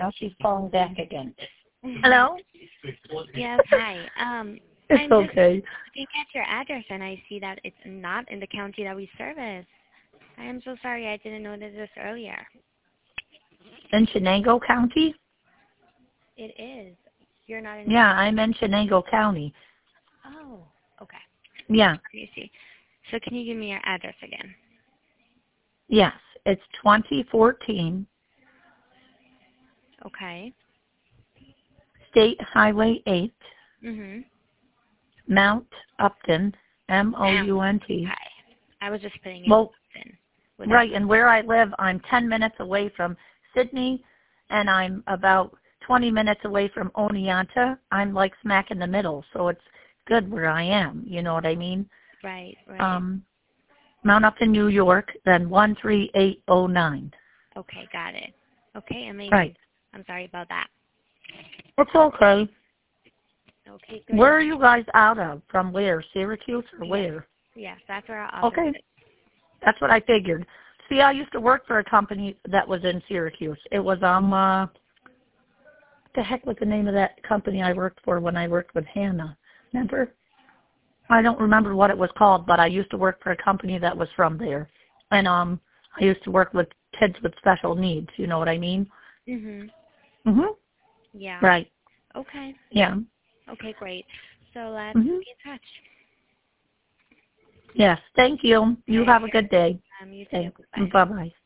Now she's calling back again. Hello? Yes, hi. It's okay. Looking at your address, and I see that it's not in the county that we service. I am so sorry. I didn't notice this earlier. In Chenango County? It is. You're not in. Yeah, I'm in Chenango County. Oh, okay. Yeah. Let me see. So can you give me your address again? Yes, it's 2014 Okay. State Highway 8, Mount Upton, Mount. Okay. I was just putting in Well, Upton. right, and where I live, I'm 10 minutes away from Sydney, and I'm about 20 minutes away from Oneonta. I'm like smack in the middle, so it's good where I am. You know what I mean? Right, right. Mount Upton, New York, then 13809. Okay, got it. Okay, amazing. Right. I'm sorry about that. It's okay. Okay, good. Where are you guys out of? From where? Syracuse or where? Yes, that's where our office is. That's what I figured. See, I used to work for a company that was in Syracuse. It was what the heck was the name of that company I worked for when I worked with Hannah? Remember? I don't remember what it was called, but I used to work for a company that was from there. And I used to work with kids with special needs, you know what I mean? Yeah. Right. Okay. Yeah. Okay, great. So let's be in touch. Yes, thank you. You have a good day. You too. Thanks. Bye. Bye-bye.